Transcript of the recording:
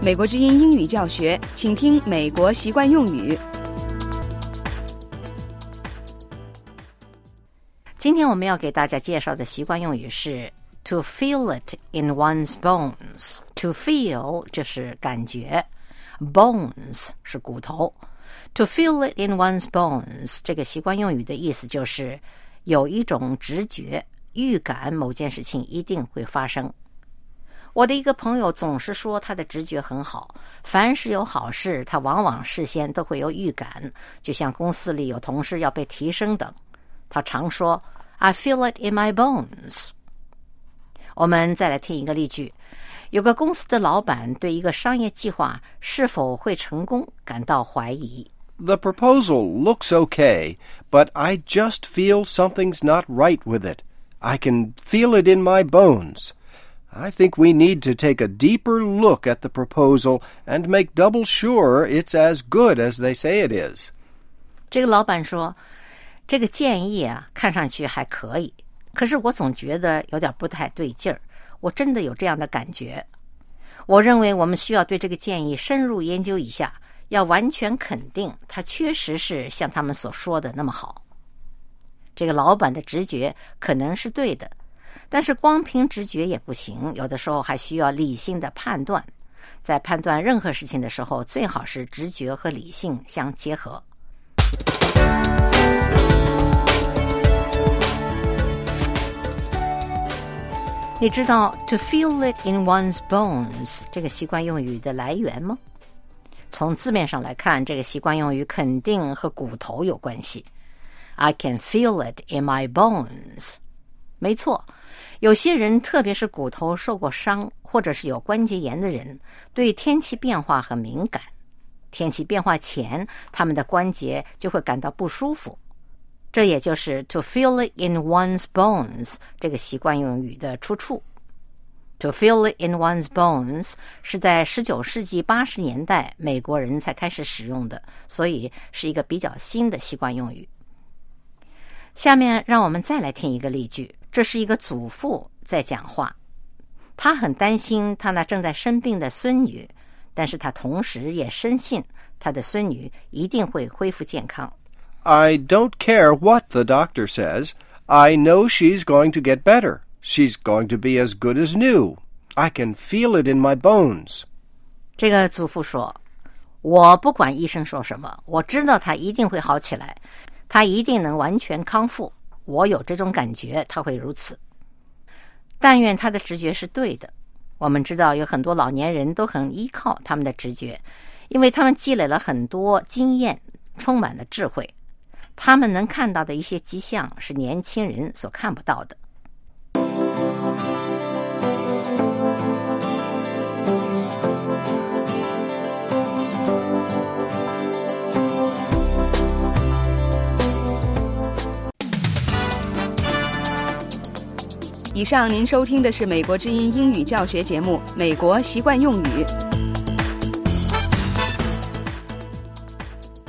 美国之音英语教学，请听美国习惯用语。 今天我们要给大家介绍的习惯用语是 to feel it in one's bones. To feel 就是感觉， bones 是骨头。To feel it in one's bones 这个习惯用语的意思就是有一种直觉，预感某件事情一定会发生。我的一个朋友总是说他的直觉很好，凡是有好事，他往往事先都会有预感，就像公司里有同事要被提升等。他常说 I feel it in my bones。 我们再来听一个例句。有个公司的老板对一个商业计划是否会成功感到怀疑。 The proposal looks okay, but I just feel something's not right with it. I can feel it in my bones.I think we need to take a deeper look at the proposal and make double sure it's as good as they say it is. 这个老板说，这个建议看上去还可以，可是我总觉得有点不太对劲儿，我真的有这样的感觉。我认为我们需要对这个建议深入研究一下，要完全肯定它确实是像他们所说的那么好。这个老板的直觉可能是对的，但是光凭直觉也不行，有的时候还需要理性的判断。在判断任何事情的时候，最好是直觉和理性相结合。你知道 to feel it in one's bones 这个习惯用语的来源吗？从字面上来看，这个习惯用语肯定和骨头有关系。I can feel it in my bones。没错，有些人特别是骨头受过伤或者是有关节炎的人，对天气变化很敏感。天气变化前，他们的关节就会感到不舒服。这也就是 to feel it in one's bones 这个习惯用语的出处。To feel it in one's bones 是在19世纪80年代美国人才开始使用的，所以是一个比较新的习惯用语。下面让我们再来听一个例句。这是一个祖父在讲话，他很担心他那正在生病的孙女，但是他同时也深信他的孙女一定会恢复健康。 I don't care what the doctor says. I know she's going to get better. She's going to be as good as new. I can feel it in my bones. 这个祖父说，我不管医生说什么，我知道他一定会好起来，他一定能完全康复。我有这种感觉他会如此。但愿他的直觉是对的。我们知道有很多老年人都很依靠他们的直觉，因为他们积累了很多经验，充满了智慧。他们能看到的一些迹象是年轻人所看不到的。 以上您收听的是美国之音英语教学节目《美国习惯用语》。